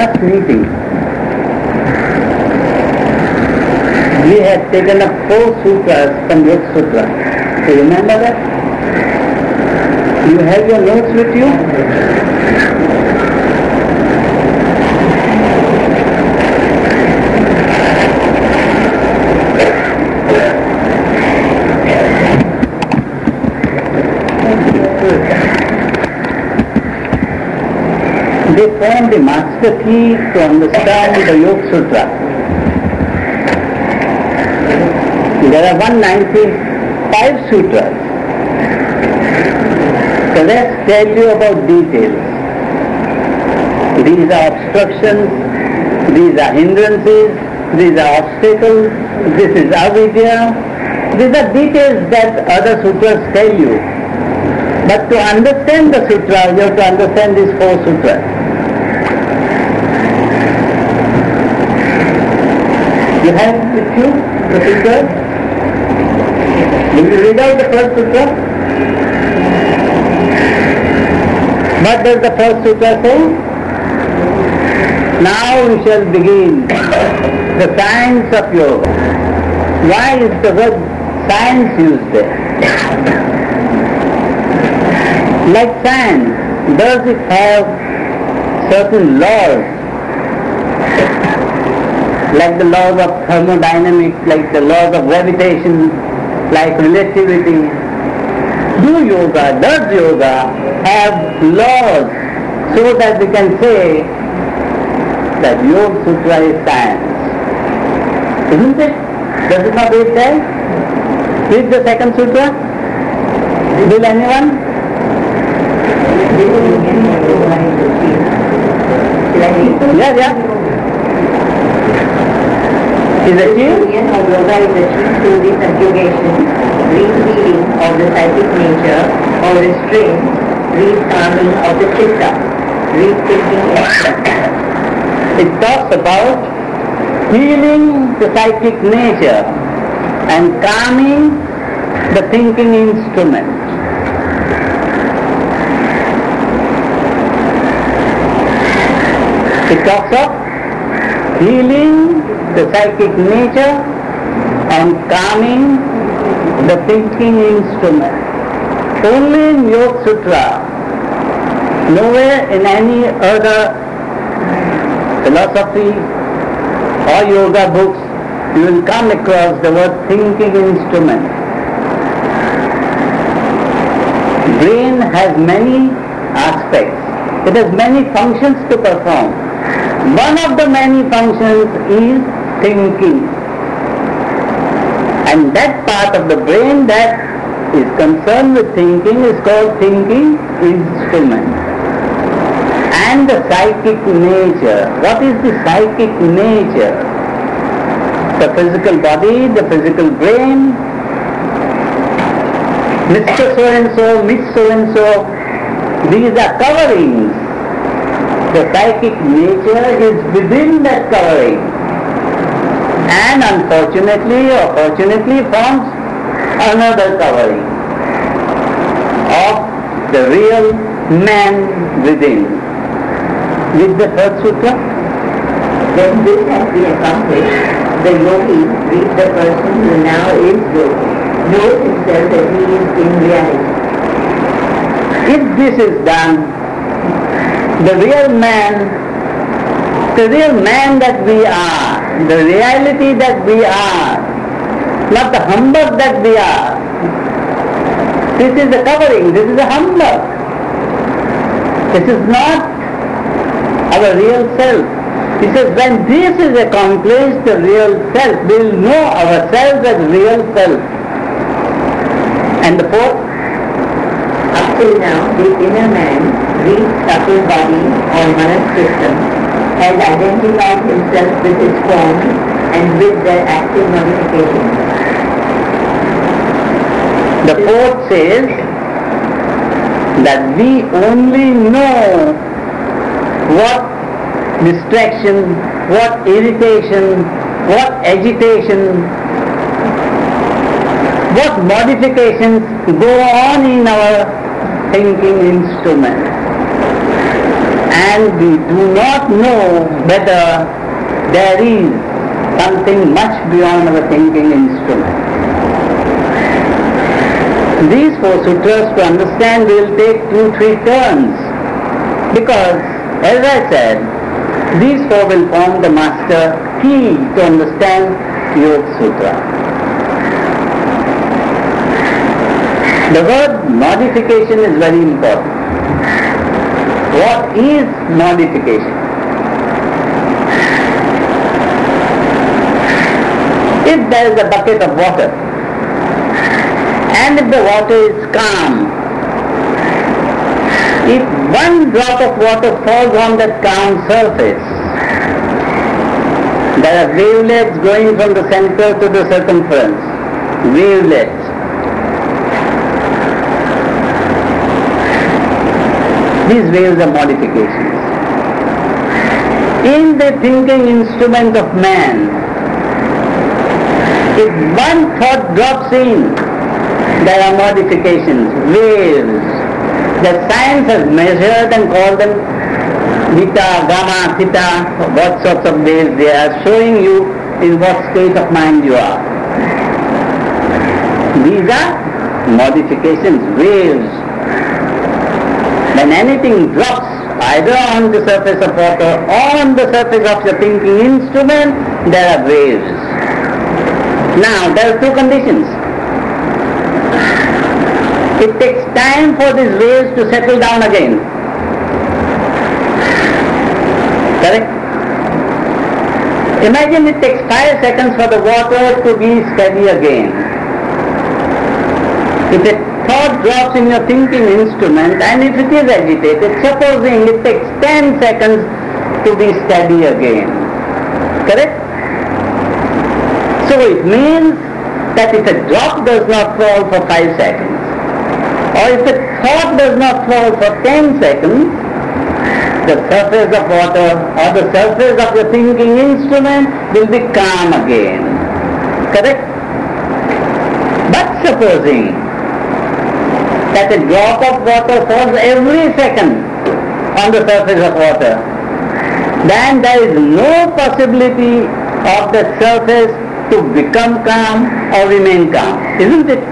last meeting, we had taken up 4 sutras from Yoga Sutra. Do you remember that? You have your notes with you? They form the master key to understand the Yoga Sutra. There are 195 sutras. So let's tell you about details. These are obstructions, these are hindrances, these are obstacles, this is avidya. These are details that other sutras tell you. But to understand the sutra, you have to understand these 4 sutras. You have with you the sutras? Will you read out the first sutra? What does the first sutra say? Now we shall begin the science of yoga. Why is the word science used there? Like science, does it have certain laws? Like the laws of thermodynamics, like the laws of gravitation, like relativity. Does yoga have laws so that we can say that Yoga Sutra is science? Isn't it? Does it not read there? Read the second sutra. Will anyone? Yeah. Is it you? Union of yoga is achieved through the subjugation, re-healing of the psychic nature, or restraint, re-calming of the chitta, re-thinking. It talks about healing the psychic nature and calming the thinking instrument. It talks of healing the psychic nature and calming the thinking instrument. Only in Yoga Sutra, nowhere in any other philosophy or yoga books you will come across the word thinking instrument. Brain has many aspects. It has many functions to perform. One of the many functions is thinking. And that part of the brain that is concerned with thinking is called thinking instrument. And the psychic nature. What is the psychic nature? The physical body, the physical brain, Mr. So-and-so, Miss So-and-so, these are coverings. The psychic nature is within that covering. And unfortunately or fortunately forms another covering of the real man within. With the third sutra, When this has been accomplished, the yogi reads the person who now is yogi, knows himself that he is in reality. if this is done, the real man that we are, the reality that we are, not the humbug that we are. This is the covering, this is the humbug. This is not our real self. He says when this is accomplished, the real self, we will know ourselves as real self. And the fourth, Up till now, the inner man, reads subtle body or manas system, has identified himself with his form and with their active modification. the fourth says that we only know what distraction, what irritation, what agitation, what modifications go on in our thinking instrument. And and we do not know whether there is something much beyond our thinking instrument. These 4 sutras, to understand, will take 2-3 turns, because, as I said, these 4 will form the master key to understand Yoga Sutra. The word modification is very important. What is modification? If there is a bucket of water, and if the water is calm, if one drop of water falls on that calm surface, there are wavelets going from the center to the circumference. Wavelets. These waves are modifications. In the thinking instrument of man, if one thought drops in, there are modifications, waves, that science has measured and called them beta, gamma, theta, what sorts of waves they are, showing you in what state of mind you are. These are modifications, waves. When anything drops either on the surface of water or on the surface of your thinking instrument, there are waves. Now, there are 2 conditions. It takes time for these waves to settle down again. Correct? Imagine it takes 5 seconds for the water to be steady again. If a thought drops in your thinking instrument and if it is agitated, supposing it takes 10 seconds to be steady again. Correct? So it means that if a drop does not fall for 5 seconds, or if a thought does not fall for 10 seconds, the surface of water or the surface of your thinking instrument will be calm again. Correct? But supposing that a drop of water falls every second on the surface of water, then there is no possibility of the surface to become calm or remain calm, isn't it?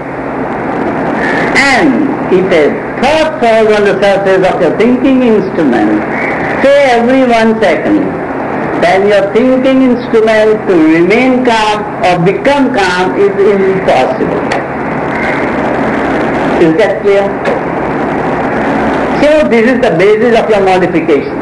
And if a thought falls on the surface of your thinking instrument, say every 1 second, then your thinking instrument to remain calm or become calm is impossible. Is that clear? So this is the basis of your modification.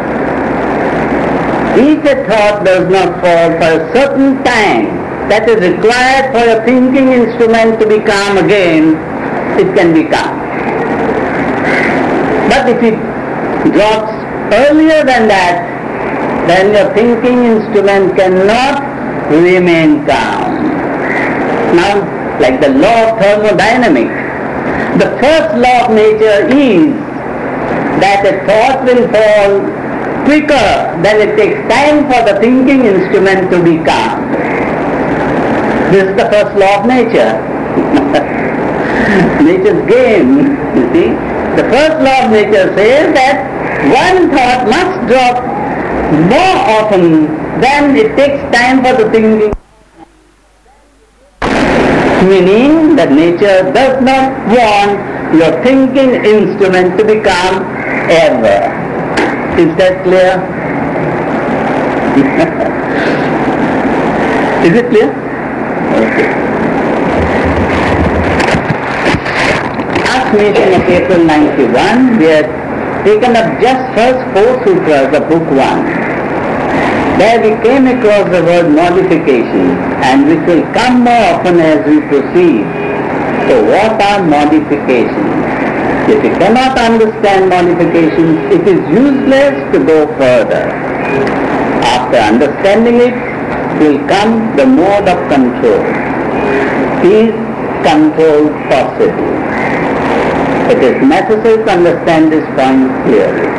If a thought does not fall for a certain time that is required for your thinking instrument to be calm again, it can be calm. But if it drops earlier than that, then your thinking instrument cannot remain calm. Now, like the law of thermodynamics, the first law of nature is that a thought will fall quicker than it takes time for the thinking instrument to be calm. This is the first law of nature. Nature's game, you see. The first law of nature says that one thought must drop more often than it takes time for the thinking. Meaning that nature does not want your thinking instrument to be calm ever. Is that clear? Is it clear? Okay. Last meeting of April 91, we had taken up just first 4 sutras of book 1. There we came across the word modification, and which will come more often as we proceed. So what are modifications? If you cannot understand modifications, it is useless to go further. After understanding it, will come the mode of control. Is control possible? It is necessary to understand this point clearly.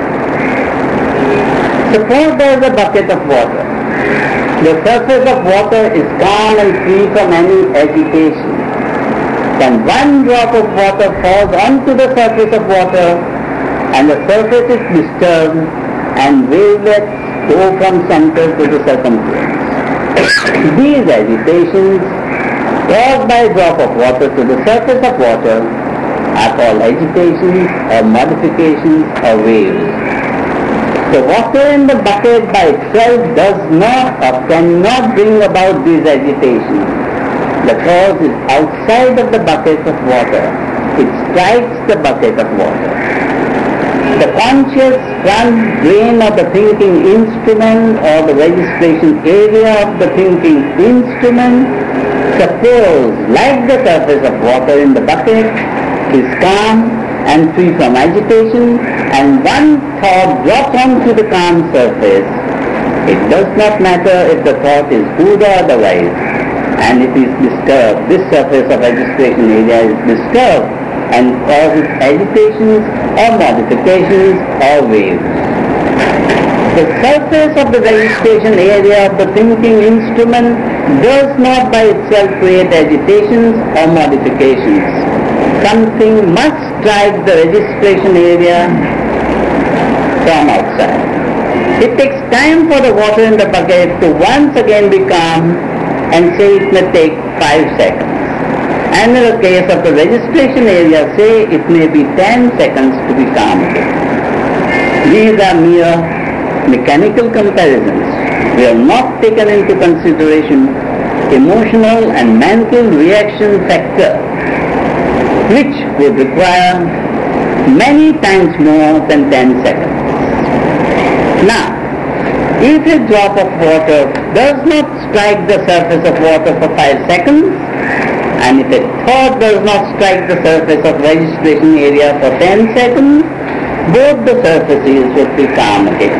Suppose there is a bucket of water. The surface of water is calm and free from any agitation. Then one drop of water falls onto the surface of water and the surface is disturbed, and wavelets go from center to the circumference. These agitations caused by a drop of water to the surface of water are called agitations or modifications or waves. The water in the bucket by itself does not or cannot bring about these agitations. The cause is outside of the bucket of water. It strikes the bucket of water. The conscious front brain of the thinking instrument or the registration area of the thinking instrument, suppose like the surface of water in the bucket, is calm and free from agitation, and one thought drops onto the calm surface. It does not matter if the thought is good or otherwise, and it is disturbed. This surface of registration area is disturbed and causes agitations or modifications or waves. The surface of the registration area of the thinking instrument does not by itself create agitations or modifications. Something must strike the registration area from outside. It takes time for the water in the bucket to once again be calm, and say it may take 5 seconds. And in the case of the registration area, say it may be 10 seconds to be calm again. These are mere mechanical comparisons. We have not taken into consideration emotional and mental reaction factor, which would require many times more than 10 seconds. Now, if a drop of water does not strike the surface of water for 5 seconds, and if a thought does not strike the surface of registration area for 10 seconds, both the surfaces would be calm again.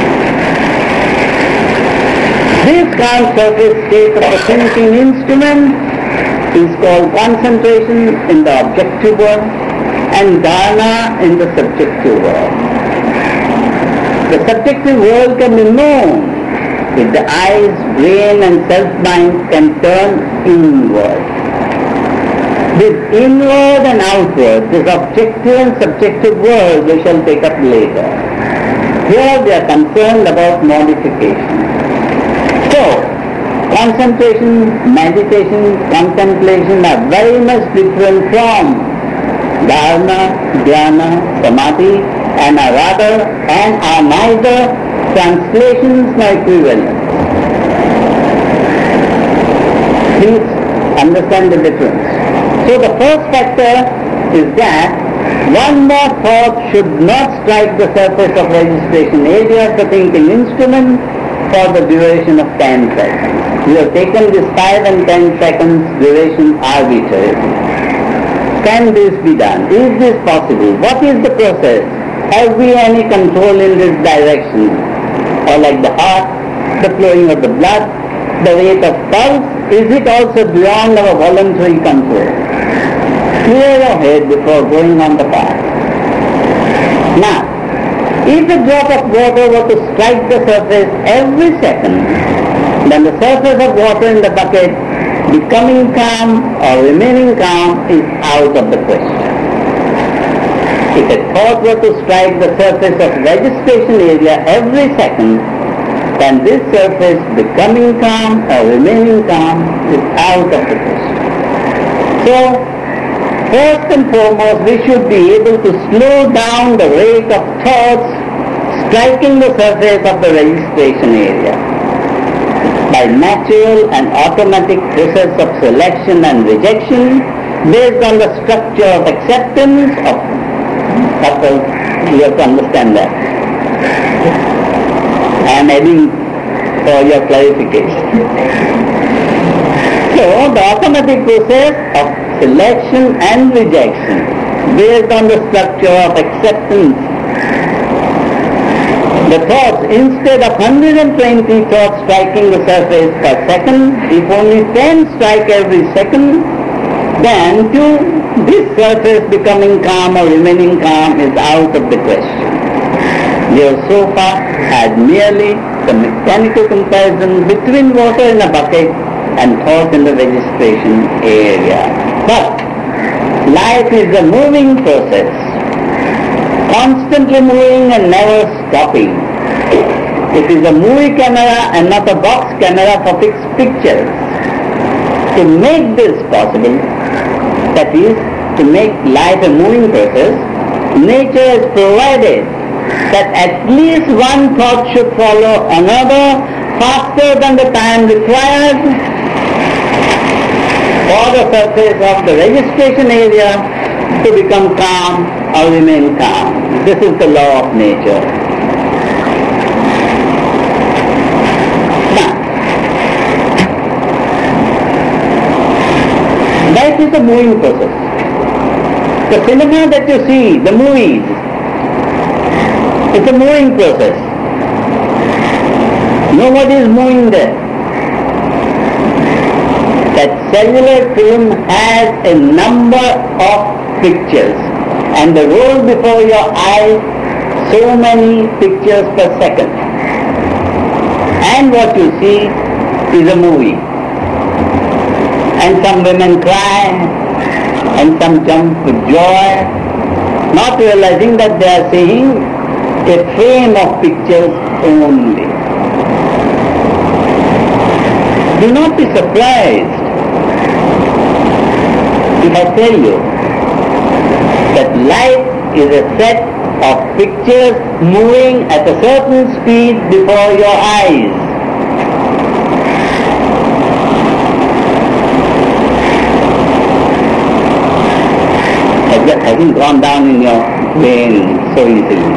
This calm surface state of the thinking instrument is called concentration in the objective world and dharana in the subjective world. The subjective world can be known if the eyes, brain and self-mind can turn inward. This inward and outward, this objective and subjective world we shall take up later. Here we are concerned about modification. So, concentration, meditation, contemplation are very much different from dharana, dhyana, samadhi, and are neither translations nor equivalents. Please understand the difference. So the first factor is that one more thought should not strike the surface of registration area of the thinking instrument for the duration of 10 seconds. We have taken this 5 and 10 seconds duration arbitrarily. Can this be done? Is this possible? What is the process? Have we any control in this direction? Or like the heart, the flowing of the blood, the rate of pulse, is it also beyond our voluntary control? Clear your head before going on the path. Now, if a drop of water were to strike the surface every second, then the surface of water in the bucket becoming calm or remaining calm is out of the question. If a thought were to strike the surface of registration area every second, then this surface becoming calm or remaining calm is out of the question. So, first and foremost, we should be able to slow down the rate of thoughts striking the surface of the registration area by natural and automatic process of selection and rejection based on the structure of acceptance of couples. You have to understand that. I am adding for your clarification. So, the automatic process of selection and rejection based on the structure of acceptance. The thoughts, instead of 120 thoughts striking the surface per second, if only 10 strike every second, then this surface becoming calm or remaining calm is out of the question. We have so far had merely the mechanical comparison between water in a bucket and thought in the registration area. But life is a moving process, constantly moving and never stopping. It is a movie camera and not a box camera for fixed pictures. To make this possible, that is, to make life a moving process, nature has provided that at least one thought should follow another faster than the time required for the surface of the registration area to become calm or remain calm. This is the law of nature. Now, life is a moving process. The cinema that you see, the movies, it's a moving process. Nobody is moving there. That cellular film has a number of pictures and they roll before your eyes so many pictures per second. And what you see is a movie. And some women cry and some jump with joy, not realizing that they are seeing a frame of pictures only. Do not be surprised if I tell you that life is a set of pictures moving at a certain speed before your eyes. That hasn't gone down in your brain so easily.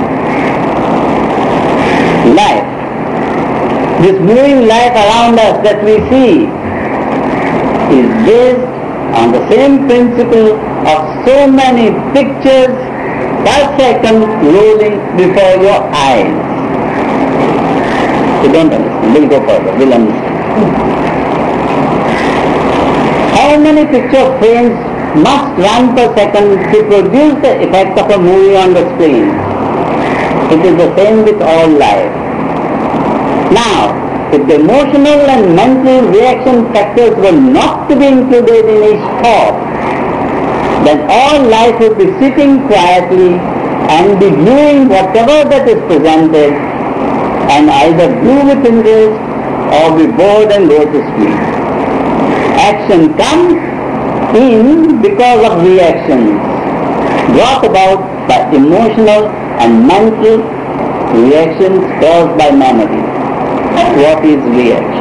Life, this moving life around us that we see, is based on the same principle of so many pictures per second rolling before your eyes. You don't understand. We'll go further. We'll understand. How many picture frames must run per second to produce the effect of a movie on the screen? It is the same with all life. Now, if the emotional and mental reaction factors were not to be included in each thought, then all life would be sitting quietly and be viewing whatever that is presented and either do with interest or be bored and go to sleep. Action comes in because of reactions brought about by emotional and mental reactions caused by memory. What is reaction?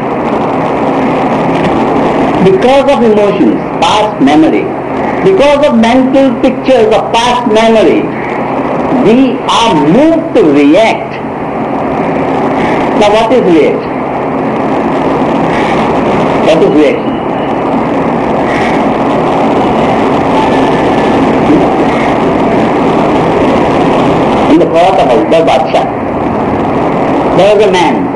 Because of emotions, past memory, because of mental pictures of past memory, we are moved to react. Now what is reaction? What is reaction? In the court of Akbar Badshah, there was a man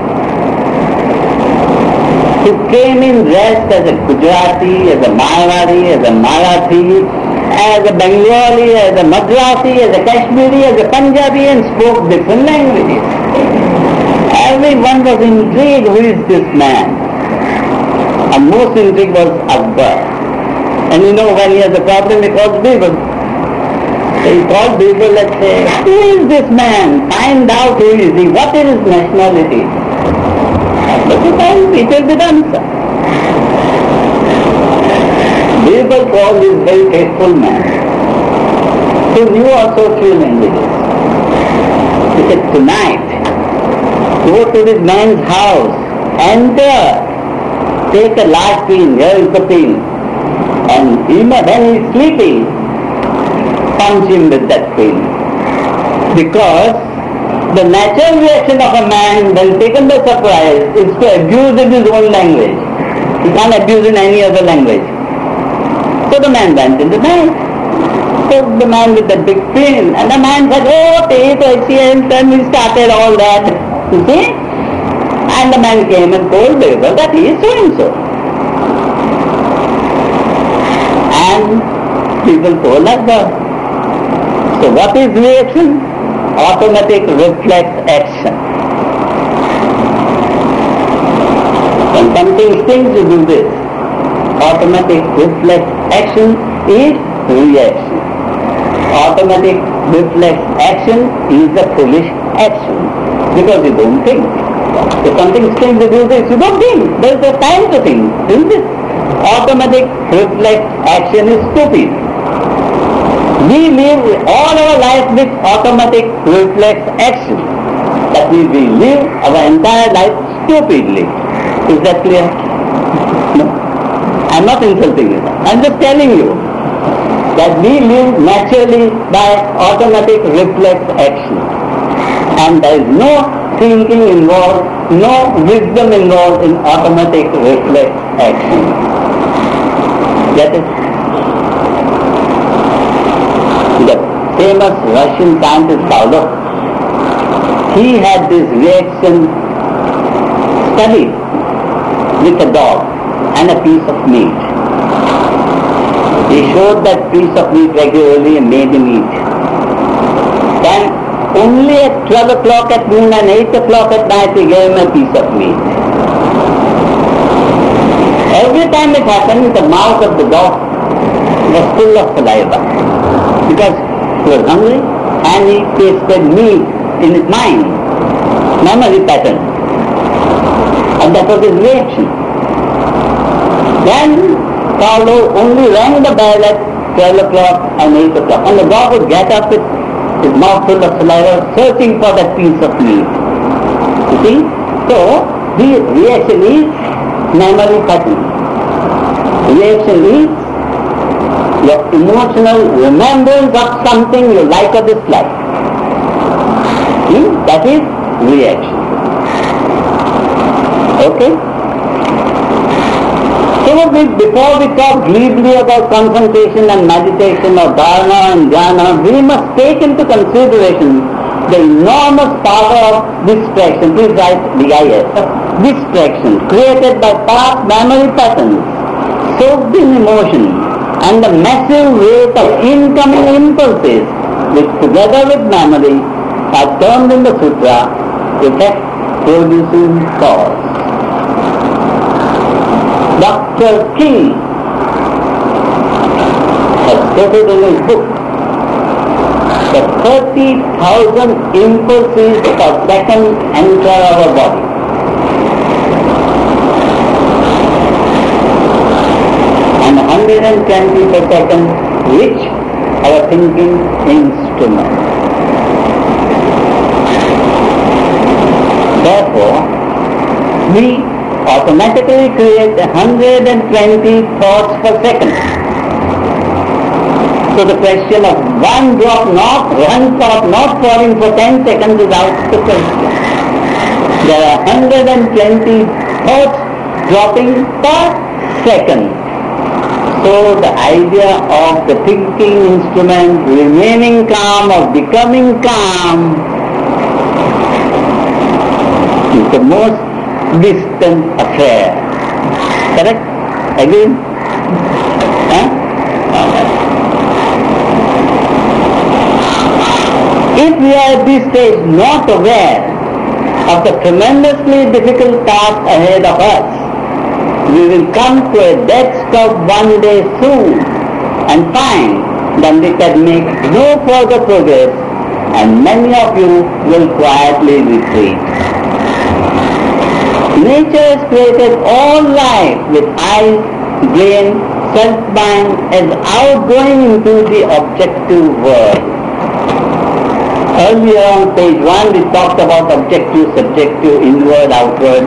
who came in dressed as a Gujarati, as a Marwari, as a Marathi, as a Bengali, as a Madrasi, as a Kashmiri, as a Punjabi, and spoke different languages. Everyone was intrigued, who is this man? And most intrigued was Akbar. And you know, when he has a problem, he calls people. So he called people and say, who is this man? Find out who is he, what is his nationality? But it will be done, sir. People called this very faithful man, who knew also few languages. He said, tonight, go to this man's house, enter, take a large pin, here is the pin, and even when he is sleeping, punch him with that pin. Because the natural reaction of a man when taken by surprise is to abuse in his own language. He can't abuse in any other language. So the man went in the night, took the man with the big pin, and the man said, oh, take it, and we started all that. You see? And the man came and told people that he is so and so. And people told Akbar. So what is reaction? Automatic reflex action. When something stings, you do this. Automatic reflex action is reaction. Automatic reflex action is a foolish action because you don't think. If something strange with you, you don't think. There is a time to think, isn't it? Automatic reflex action is stupid. We live all our life with automatic reflex action. That means we live our entire life stupidly. Is that clear? No? I'm not insulting you. I'm just telling you that we live naturally by automatic reflex action. And there is no thinking involved, no wisdom involved in automatic reflex action. That is the famous Russian scientist Pavlov. He had this reaction studied with a dog and a piece of meat. He showed that piece of meat regularly and made him eat. Then only at 12 o'clock at noon and 8 o'clock at night he gave him a piece of meat. Every time it happened, the mouth of the dog was full of saliva because he was hungry and he tasted meat in his mind, memory pattern. And that was his reaction. Then Pavlov only rang the bell at 12 o'clock and 8 o'clock. And the dog would get up with his mouth full of saliva searching for that piece of meat. You see? So, the reaction is memory pattern. Reaction is your emotional remembrance of something you like or dislike. That is reaction. Okay? So before we talk glibly about concentration and meditation or dharana and jhana, we must take into consideration the enormous power of distraction. Please write DIS. Distraction created by past memory patterns, soaked in emotion, and the massive weight of incoming impulses, which together with memory are termed in the sutra effect producing cause. Dr. King has stated in his book that 30,000 impulses per second enter our body. And 120 per second reach our thinking instrument. Therefore, we automatically create 120 thoughts per second. So the question of one thought not falling for 10 seconds is out of the question. There are 120 thoughts dropping per second. So the idea of the thinking instrument remaining calm or becoming calm is the most distant affair. Correct? Again? If we are at this stage not aware of the tremendously difficult task ahead of us, we will come to a dead stop one day soon and find that we can make no further progress, and many of you will quietly retreat. Nature has created all life with eyes, brain, self-mind as outgoing into the objective world. Earlier on page 1 we talked about objective, subjective, inward, outward.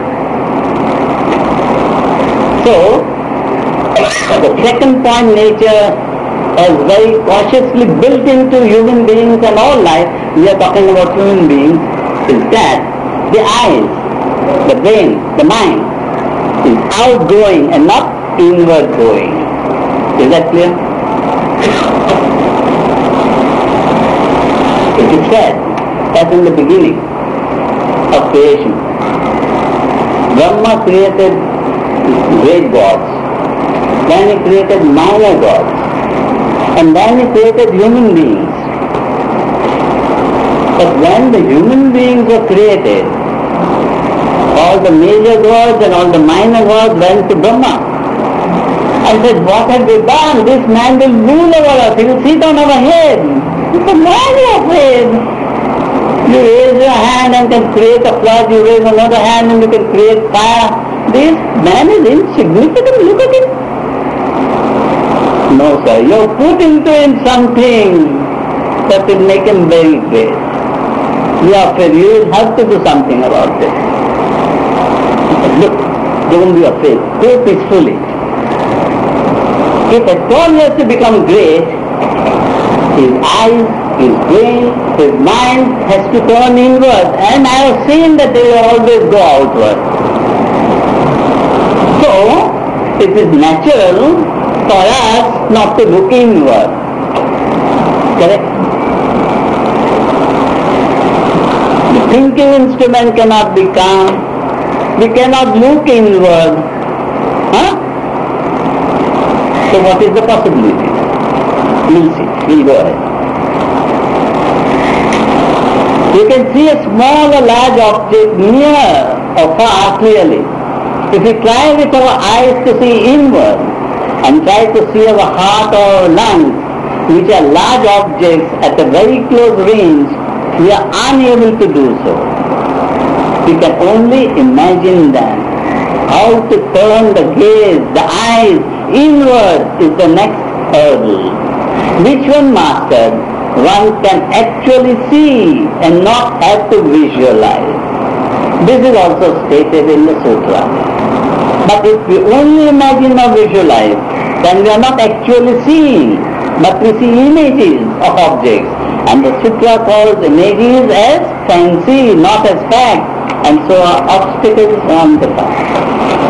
So, the second point nature has very cautiously built into human beings and all life, we are talking about human beings, is that the eyes, the brain, the mind is outgoing and not inward going. Is that clear? It is said that in the beginning of creation, Brahma created great gods, then he created minor gods, and then he created human beings. But when the human beings were created, all the major gods and all the minor gods went to Brahma and said, what have we done? This man will rule over us, he will sit on our head. He said, why are you afraid? You raise your hand and can create a flood, you raise another hand and you can create fire. This man is insignificant, look at it. No sir, you're put into him something that will make him very great. You are afraid, you will have to do something about this. Look, don't be afraid, go peacefully. If at all he has to become great, his eyes, his brain, his mind has to turn inward, and I have seen that they will always go outward. So, it is natural for us not to look inward. Correct? The thinking instrument cannot be calm. We cannot look inward. Huh? So what is the possibility? We'll see. We'll go ahead. You can see a small or large object near or far clearly. If we try with our eyes to see inward and try to see our heart or lungs, which are large objects at a very close range, we are unable to do so. We can only imagine them. How to turn the gaze, the eyes inward is the next hurdle. Which one mastered, one can actually see and not have to visualize. This is also stated in the sutra. But if we only imagine or visualize, then we are not actually seeing, but we see images of objects. And the sutra calls images as fancy, not as fact, and so are obstacles on the path.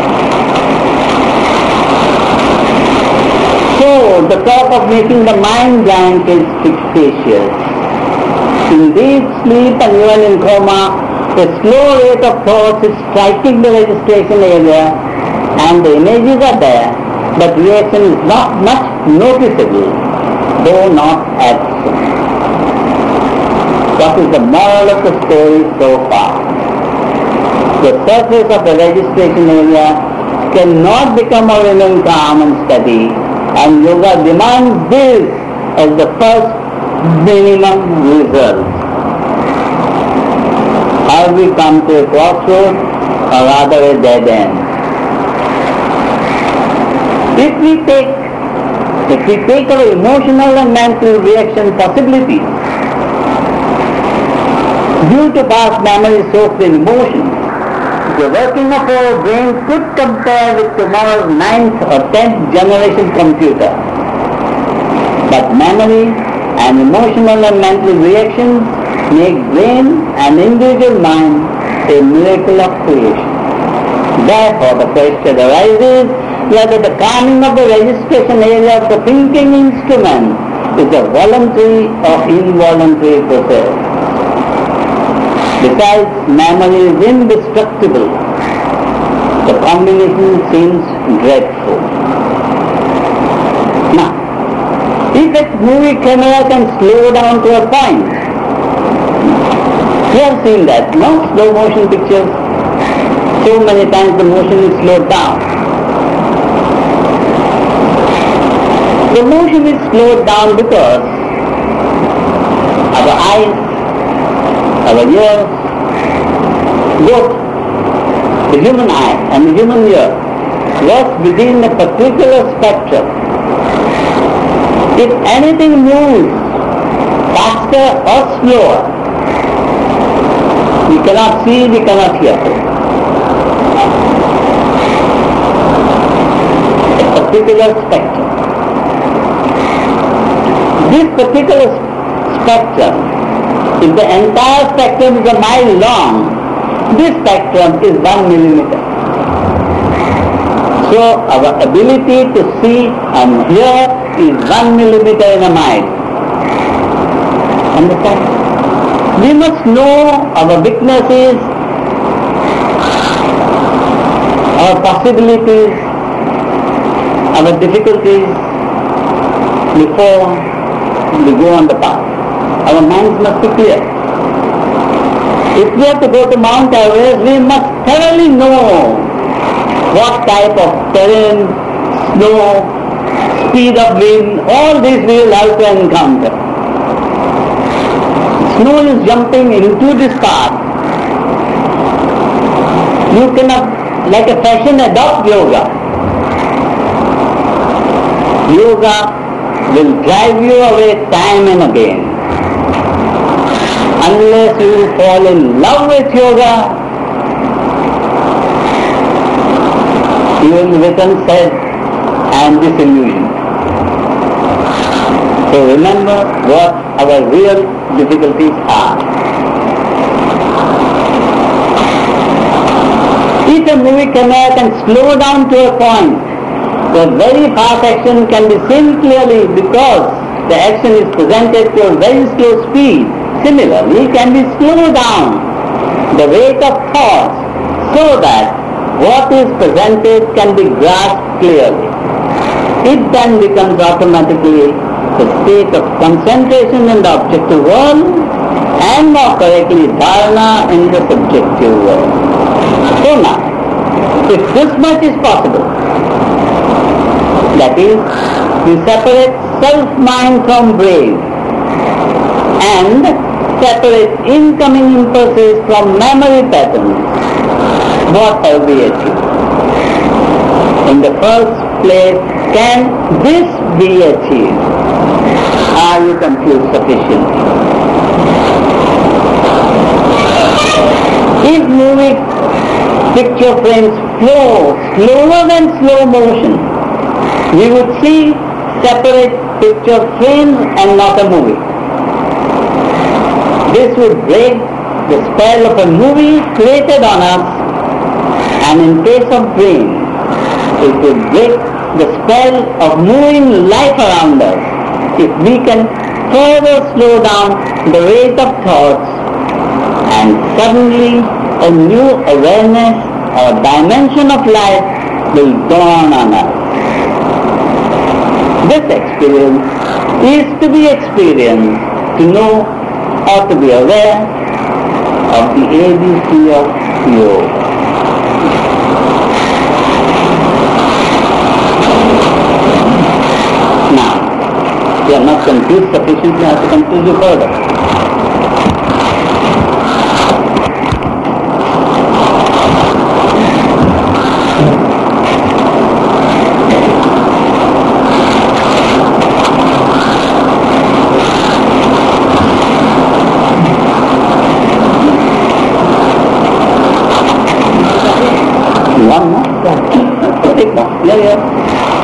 So, the talk of making the mind blank is fictitious. In deep sleep and even in coma, a slow rate of thoughts is striking the registration area and the images are there, but reaction is not much noticeable, though not absent. What is the moral of the story so far? The surface of the registration area cannot become or remain calm and steady, and yoga demands this as the first minimum result. Have we come to a crossroad or rather a dead end? If we take our emotional and mental reaction possibilities due to past memories soaked in emotion, the working of our brain could compare with tomorrow's 9th or 10th generation computer. But memory and emotional and mental reactions make brain and individual mind a miracle of creation. Therefore, the question arises whether the calming of the registration area of the thinking instrument is a voluntary or involuntary process. Besides, memory is indestructible. The combination seems dreadful. Now, if a movie camera can slow down to a point, you have seen that, no? Slow motion pictures. So many times the motion is slowed down. The motion is slowed down because our eyes, our ears, both the human eye and the human ear work within a particular spectrum. If anything moves faster or slower, we cannot see, we cannot hear. A particular spectrum. This particular spectrum, if the entire spectrum is a mile long, this spectrum is 1 millimeter. So our ability to see and hear is 1 millimeter in a mile. Understand? We must know our weaknesses, our possibilities, our difficulties before we go on the path. Our minds must be clear. If we have to go to Mount Everest, we must thoroughly know what type of terrain, snow, speed of wind, all this we will have to encounter. It's snow is jumping into this path, you cannot, like a fashion, adopt yoga. Yoga will drive you away time and again. Unless you fall in love with yoga, you will return sad and disillusioned. So remember what our real difficulties are. If a movie camera can slow down to a point, the very fast action can be seen clearly because the action is presented to a very slow speed. Similarly, can be slowed down the rate of thoughts so that what is presented can be grasped clearly. It then becomes automatically the state of concentration in the objective world and more correctly dharana in the subjective world. So now, if this much is possible, that is, we separate self-mind from brain and separate incoming impulses from memory patterns, what have we achieved? In the first place, can this be achieved? Are you confused sufficiently? If moving picture frames flow slower than slow motion, we would see separate picture frames and not a movie. This would break the spell of a movie created on us, and in case of dream, it would break the spell of moving life around us if we can further slow down the rate of thoughts, and suddenly a new awareness or dimension of life will dawn on us. This experience is to be experienced, to know or to be aware of the ABC of yoga. Now, you are not confused sufficiently, I have to confuse you further. One more? Take one. Yeah.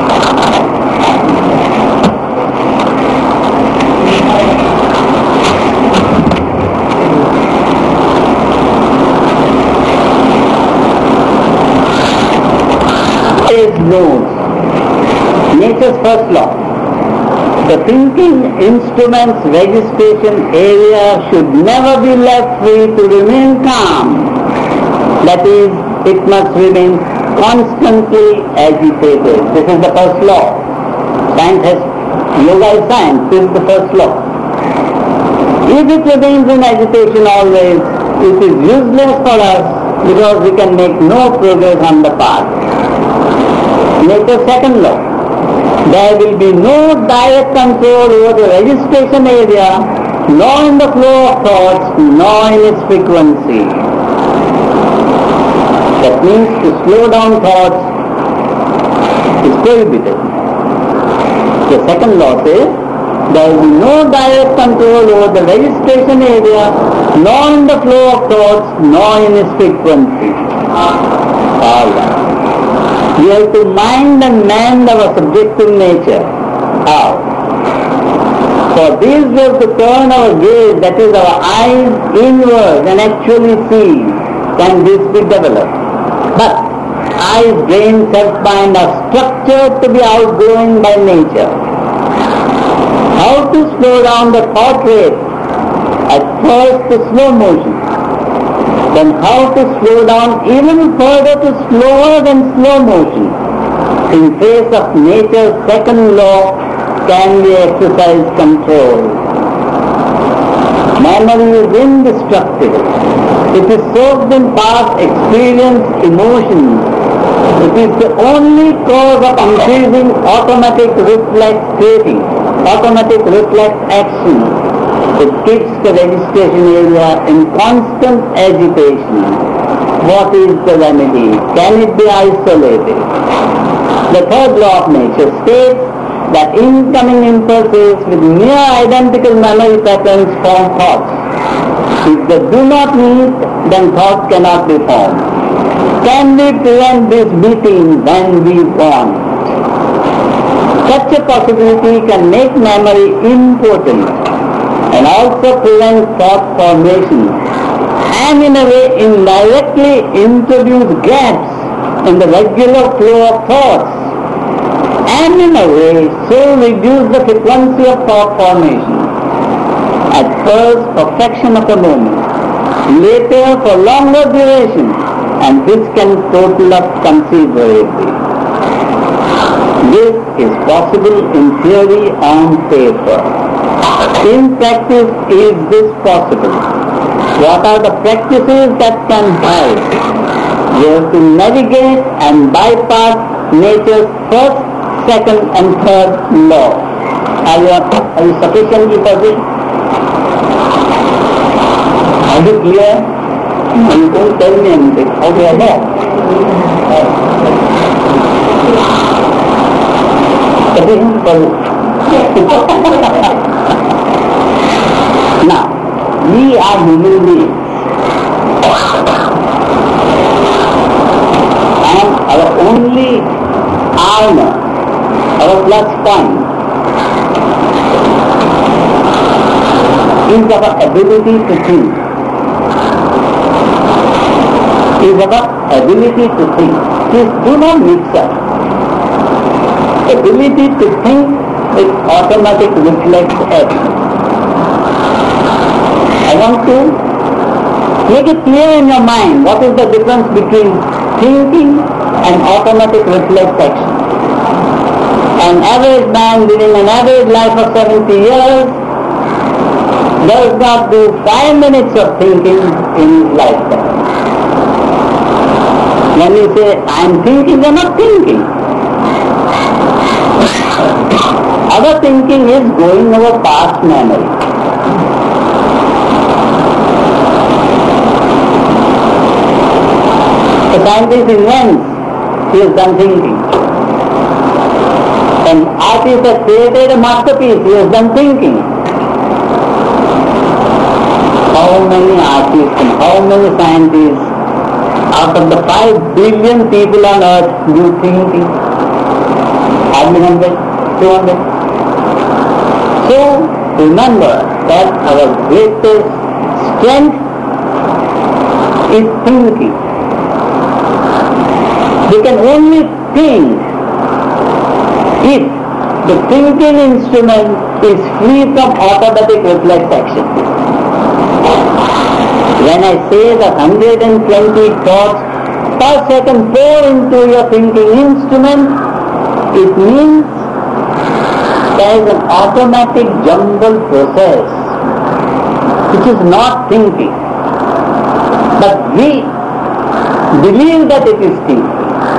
Knows nature's first law. The thinking instrument's registration area should never be left free to remain calm. That is, it must remain constantly agitated. This is the first law. Science has, yoga is science, this is the first law. If it remains in agitation always, it is useless for us because we can make no progress on the path. Nature's second law. There will be no direct control over the registration area, nor in the flow of thoughts, nor in its frequency. That means to slow down thoughts is prohibited. The second law says there will be no direct control over the registration area, nor in the flow of thoughts, nor in its frequency. All right. We have to mind and mend our subjective nature. How? For this we have to turn our gaze, that is our eyes, inward and actually see. Can this be developed? But eyes, brain, self-mind are structured to be outgrowing by nature. How to slow down the thought rate? At first to slow motion. Then how to slow down even further to slower than slow motion. In face of nature's second law, can we exercise control? Memory is indestructible. It is soaked in past experience, emotions. It is the only cause of increasing automatic reflex creating, automatic reflex action. It keeps the registration area in constant agitation. What is the remedy? Can it be isolated? The third law of nature states that incoming impulses with near identical memory patterns form thoughts. If they do not meet, then thoughts cannot be formed. Can we prevent this meeting when we want? Such a possibility can make memory impotent and also prevent thought formation, and in a way indirectly introduce gaps in the regular flow of thoughts, and in a way so reduce the frequency of thought formation. At first perfection of a moment, later for longer duration, and this can total up considerably. This is possible in theory on paper. In practice, is this possible? What are the practices that can help? We have to navigate and bypass nature's first, second and third law. Are you sufficiently positive? Are you clear? You don't tell me anything. How do I know? Now, we are human beings, and our only armor, our plus point, is our ability to think. Please do not mix up ability to think with automatic reflex action. I want to make it clear in your mind what is the difference between thinking and automatic reflex action. An average man living an average life of 70 years does not do 5 minutes of thinking in his lifetime. When you say, I am thinking, you are not thinking. Our thinking is going over past memory. The scientist invents, he has done thinking. An artist has created a masterpiece, he has done thinking. How many artists and how many scientists out of the 5 billion people on earth do thinking? Hardly 100, 200. So remember that our greatest strength is thinking. We can only think if the thinking instrument is free from automatic reflex action. When I say the 120 thoughts per second pour into your thinking instrument, it means there is an automatic jumble process which is not thinking. But we believe that it is thinking.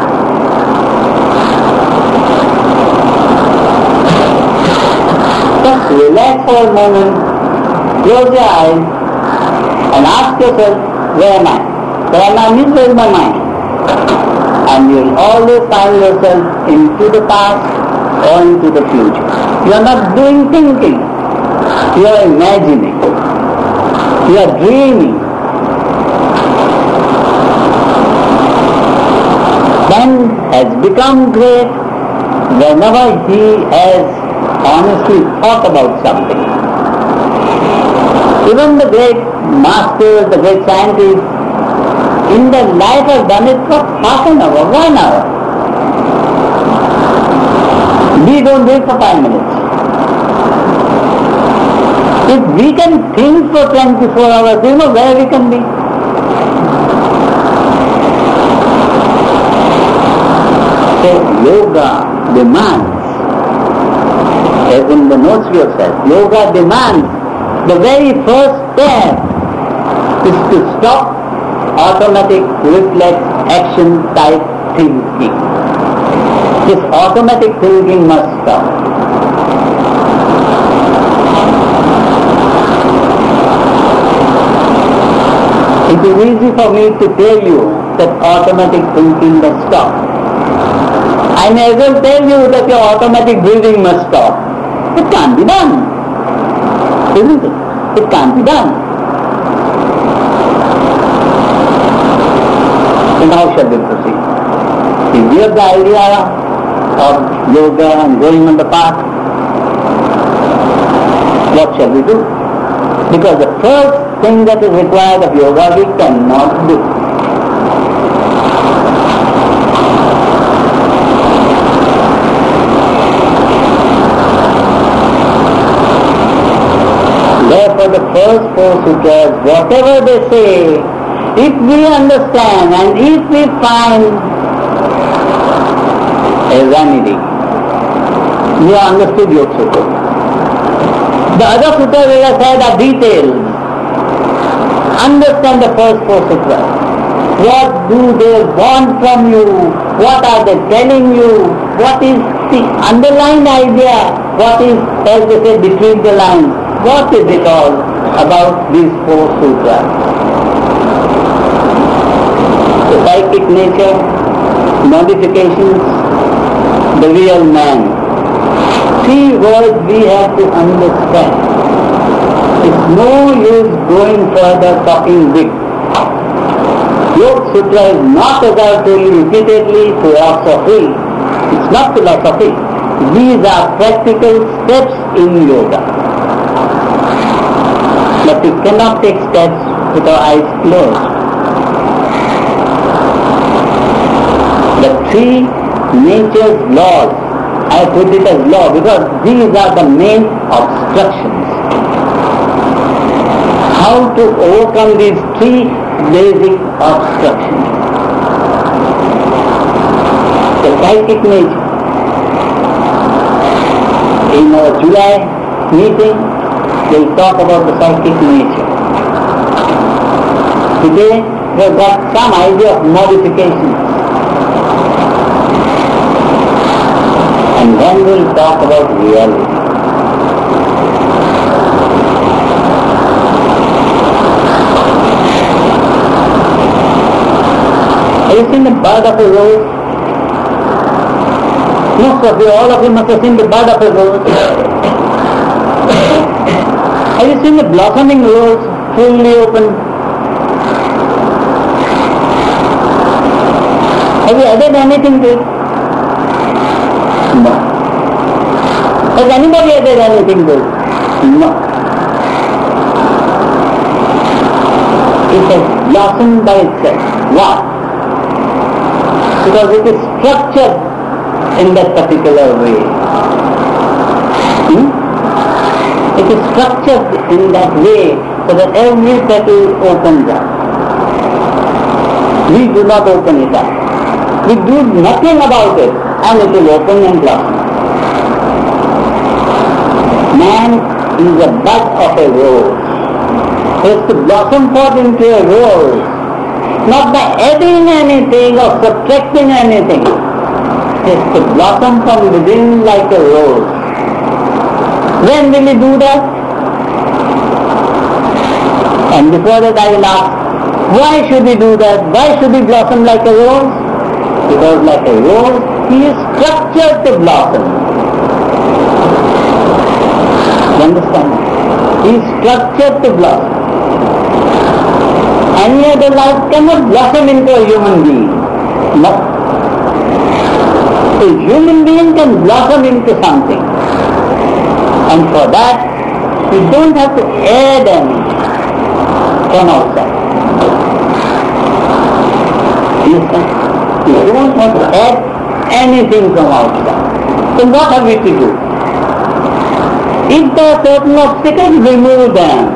Just relax for a moment, close your eyes and ask yourself, where am I? Where am I? Means where is my mind? And you will always find yourself into the past or into the future. You are not doing thinking. You are imagining. You are dreaming. Man has become great whenever he has honestly thought about something. Even the great masters, the great scientists, in their life have done it for half an hour, 1 hour. We don't do it for 5 minutes. If we can think for 24 hours, do you know where we can be? So yoga demands, as in the notes we have said, yoga demands the very first step is to stop automatic reflex action type thinking. This automatic thinking must stop. It is easy for me to tell you that automatic thinking must stop. I may as well tell you that your automatic breathing must stop. It can't be done. Isn't it? It can't be done. And how shall we proceed? If we have the idea of yoga and going on the path, what shall we do? Because the first thing that is required of yoga we cannot do. Therefore the first four sutras, whatever they say, if we understand and if we find a remedy, we have understood Yoga Sutra. The other sutras, as I said, are details. Understand the first four sutras. What do they want from you? What are they telling you? What is the underlying idea? What is, as they say, between the lines? What is it all about these four sutras? The psychic nature, modifications, the real man. Three words we have to understand. It's no use going further talking big. Yoga Sutra is not, as I have told you repeatedly, philosophy. It's not philosophy. These are practical steps in yoga. But you cannot take steps with our eyes closed. The three nature's laws, I put it as law because these are the main obstructions. How to overcome these three basic obstructions? The psychic nature. In our July meeting, we'll talk about the psychic nature. Today, we have got some idea of modifications. And then we'll talk about reality. Have you seen the bud of a rose? Most of you, all of you must have seen the bud of a rose. Have you seen the blossoming rose fully open? Have you added anything to it? No. Has anybody added anything to it? No. It has blossomed by itself. Why? Because it is structured in that particular way. It is structured in that way so that every petal opens up. We do not open it up. We do nothing about it and it will open and blossom. Man is a bud of a rose. He has to blossom forth into a rose, not by adding anything or subtracting anything. He has to blossom from within like a rose. When will he do that? And before that I will ask, why should he do that? Why should he blossom like a rose? Because like a rose, he is structured to blossom. You understand? He is structured to blossom. Any other life cannot blossom into a human being. No. A human being can blossom into something. And for that, you don't have to add anything from outside. You understand? You don't have to add anything from outside. So what have we to do? If there are certain obstacles, remove them.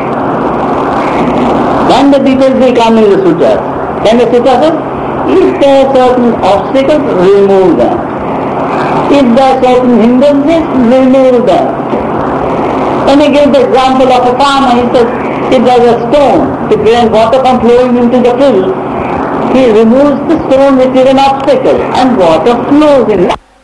Then the details will come in the sutras. Then the sutra says, if there are certain obstacles, remove them. If there are certain hindrances, remove them. When he gives the example of a farmer, he says, if there is a stone to prevent water from flowing into the field, he removes the stone which is an obstacle and water flows in.